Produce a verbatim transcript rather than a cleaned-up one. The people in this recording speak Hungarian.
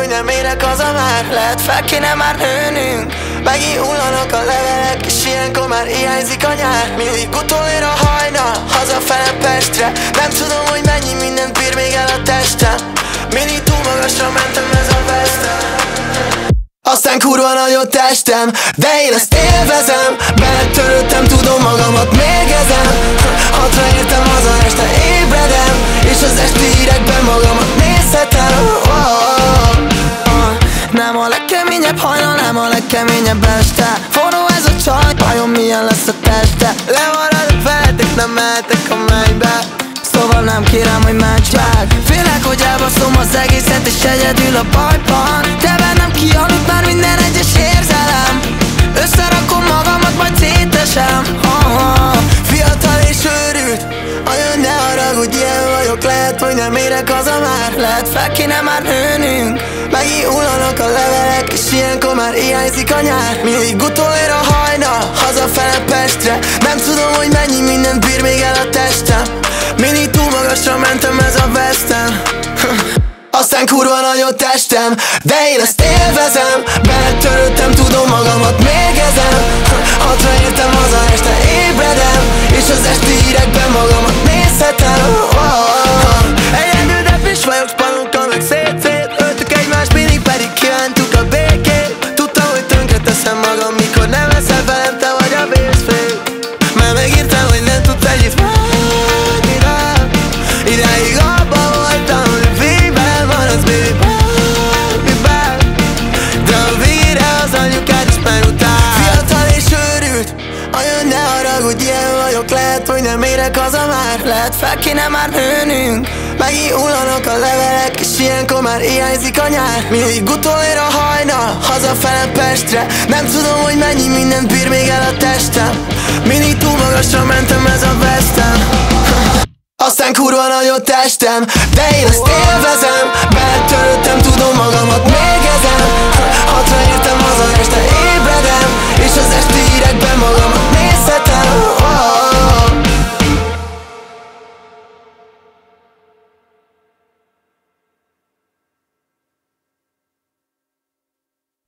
hogy nem érek haza már. Lehet fel kéne már nőnünk. Megint hullanak a levelek, és ilyenkor már hiányzik a nyár. Mindig utolér a hajnal, hazafele Pestre. Nem tudom, hogy mennyi mindent bír még el a testem. Mindig túl magasra mentem, ez a vesztem. Aztán kurva nagy a testem, de én ezt élvezem. Beletörődtem, tudom magamat mérgezem. Hatra értem, haza este ébredem, és az esti hírekben magamat nézhetem. oh, oh, oh. Nem a legkeményebb hajnal, nem a legkeményebb este. Forró ez a csaj, vajon milyen lesz a teste. Lemaradok veletek, nem mehetek a mennybe. Szóval nem kérem, hogy ments meg. Félek, hogy elbaszom az egészet, és egyedül a bajban. Te bennem kialudt már minden egyes érzelem. Összerakom magamat, majd szétesem. oh, oh. Fiatal és őrült, olyan ne haragudj, ilyen vagyok. Lehet, hogy nem érek haza már. Lehet fel kéne már nőnünk. Megint hullanak a levelek, és ilyenkor már hiányzik a nyár. Mindig utolér a hajnal, hazafele Pestre. Nem tudom, hogy mennyi mindent bír még el a testem. Mindig túl magasra mentem, ez a vesztem. Aztán kurva nagy a testem, de én ezt élvezem. Beletörődtem, tudom magamat mérgezem. Hatra értem, haza este ébredem, és az esti hírekben magamat nézhetem. oh, oh, oh. Egyedül depis vagyok, spanunkkal meg szét-szét. Öltük egymást, mindig pedig kívántuk a békét. Tudtam, hogy tönkre teszem magam, mikor nem leszel velem, te vagy a vészfél. Mert megírtam, hogy nem tudsz együtt maradni rám. Idáig abba voltam, hogy végben maradsz, baby, baby, baby. De a végére az anyukád is megutál. Fiatal és őrült, olyan ne haragudj, ilyen vagyok. Lehet, hogy nem érek haza már. Lehet fel kéne már nőnünk. Megint hullanak a levelek, és ilyenkor már hiányzik a nyár. Mindig utolér a hajnal, hazafele Pestre. Nem tudom, hogy mennyi mindent bír még el a testem. Mindig túl magasra mentem, ez a vesztem. Aztán kurva nagy a testem, de én ezt élvezem. Beletörődtem, tudom magamat mérgezem. Hatra értem, haza este ébredem, és az esti